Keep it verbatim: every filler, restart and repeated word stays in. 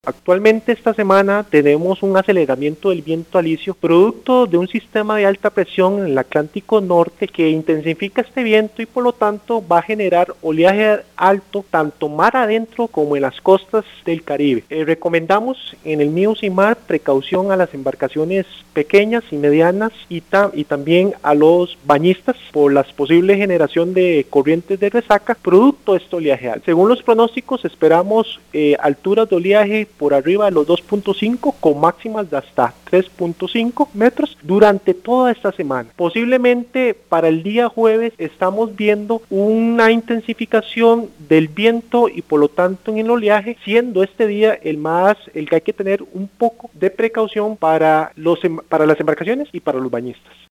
Actualmente esta semana tenemos un aceleramiento del viento alisio producto de un sistema de alta presión en el Atlántico Norte que intensifica este viento y por lo tanto va a generar oleaje alto tanto mar adentro como en las costas del Caribe. Eh, recomendamos en el Mío Sin Mar precaución a las embarcaciones pequeñas y medianas y, ta y también a los bañistas por la posible generación de corrientes de resaca producto de este oleaje alto. Según los pronósticos esperamos eh, alturas de oleaje por arriba de los dos punto cinco con máximas de hasta tres punto cinco metros durante toda esta semana. Posiblemente para el día jueves estamos viendo una intensificación del viento y por lo tanto en el oleaje, siendo este día el más, el que hay que tener un poco de precaución para, los, para las embarcaciones y para los bañistas.